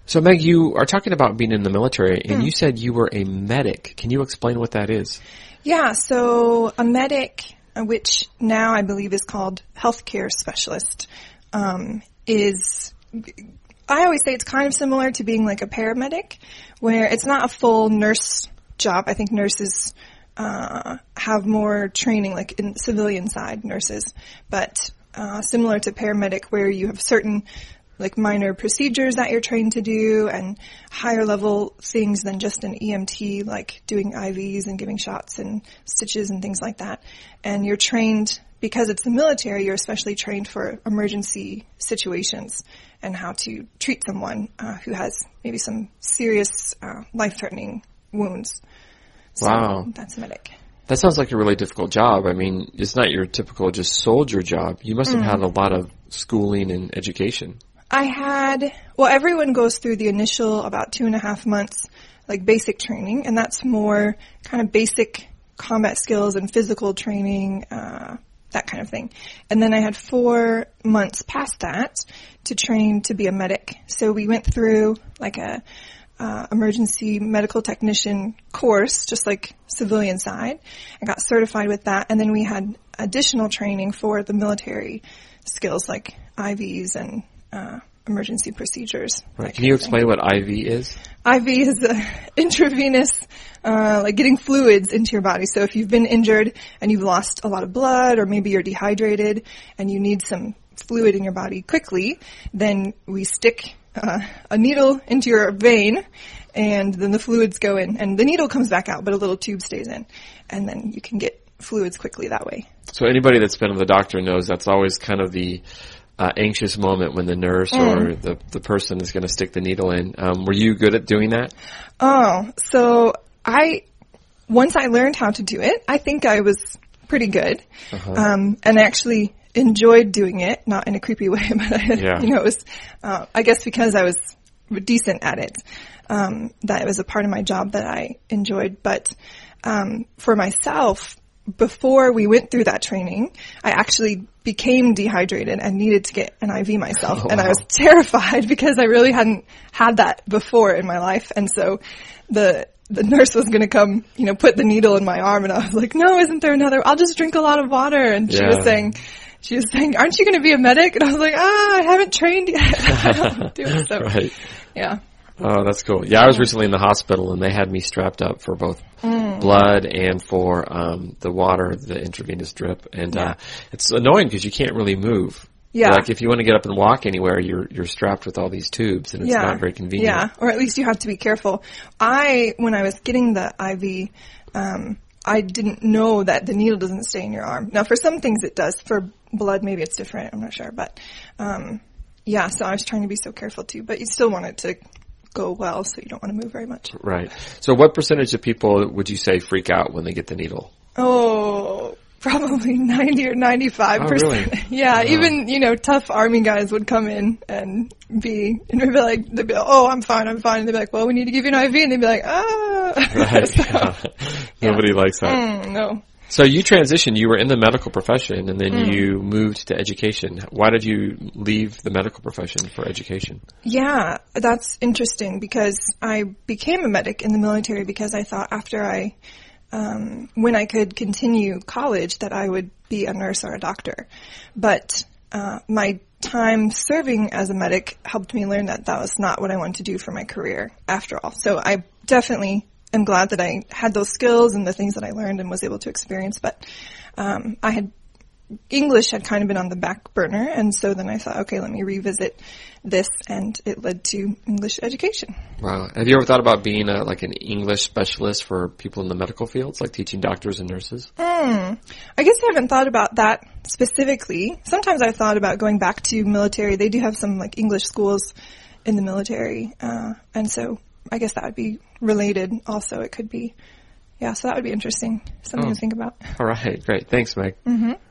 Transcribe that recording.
So, Meg, you are talking about being in the military, and you said you were a medic. Can you explain what that is? Yeah, so a medic, which now I believe is called healthcare specialist, is, I always say it's kind of similar to being like a paramedic, where it's not a full nurse job. I think nurses have more training, like in civilian side nurses, but similar to paramedic, where you have certain like minor procedures that you're trained to do and higher level things than just an EMT, like doing IVs and giving shots and stitches and things like that. And you're trained, because it's the military, you're especially trained for emergency situations and how to treat someone who has maybe some serious life-threatening wounds. So Wow. That's a medic. That sounds like a really difficult job. I mean, it's not your typical just soldier job. You must have had a lot of schooling and education. Everyone goes through the initial about 2.5 months, like basic training, and that's more kind of basic combat skills and physical training, that kind of thing. And then I had 4 months past that to train to be a medic. So we went through like a emergency medical technician course, just like civilian side. I got certified with that, and then we had additional training for the military skills like IVs and emergency procedures. Right. Can you explain what IV is? IV is intravenous, like getting fluids into your body. So if you've been injured and you've lost a lot of blood, or maybe you're dehydrated and you need some fluid in your body quickly, then we stick a needle into your vein, and then the fluids go in, and the needle comes back out, but a little tube stays in, and then you can get fluids quickly that way. So anybody that's been to the doctor knows that's always kind of the anxious moment when the nurse or the person is going to stick the needle in. Were you good at doing that? Oh, so once I learned how to do it, I think I was pretty good. And I actually enjoyed doing it, not in a creepy way, but it was, I guess because I was decent at it, that it was a part of my job that I enjoyed. But for myself, before we went through that training, I actually became dehydrated and needed to get an IV myself. And I was terrified because I really hadn't had that before in my life. And so the nurse was going to come, put the needle in my arm, and I was like, no, isn't there another? I'll just drink a lot of water. And she was saying, aren't you going to be a medic? And I was like, I haven't trained yet. I don't do it. So, right. Yeah. Oh, that's cool. Yeah, I was recently in the hospital, and they had me strapped up for both blood and for the water, the intravenous drip. And it's annoying because you can't really move. Yeah. Like if you want to get up and walk anywhere, you're strapped with all these tubes, and it's not very convenient. Yeah, or at least you have to be careful. When I was getting the IV, I didn't know that the needle doesn't stay in your arm. Now, for some things it does. For blood, maybe it's different. I'm not sure. But, so I was trying to be so careful, too. But you still want it to go well, so you don't want to move very much. Right. So what percentage of people would you say freak out when they get the needle? Oh, probably 90 or 95%. Oh, really? Yeah, even, tough Army guys would come in and they'd be like, oh, I'm fine. And they'd be like, well, we need to give you an IV. And they'd be like, Right. Nobody likes that. No. So you transitioned, you were in the medical profession, and then you moved to education. Why did you leave the medical profession for education? Yeah, that's interesting, because I became a medic in the military because I thought after when I could continue college, that I would be a nurse or a doctor. But my time serving as a medic helped me learn that was not what I wanted to do for my career after all. So I definitely am glad that I had those skills and the things that I learned and was able to experience. But English had kind of been on the back burner, and so then I thought, okay, let me revisit this, and it led to English education. Wow. Have you ever thought about being like an English specialist for people in the medical fields, like teaching doctors and nurses? I guess I haven't thought about that specifically. Sometimes I've thought about going back to military. They do have some like English schools in the military, and so I guess that would be related also. It could be. Yeah, so that would be interesting. Something to think about. All right. Great. Thanks, Meg. Mm-hmm.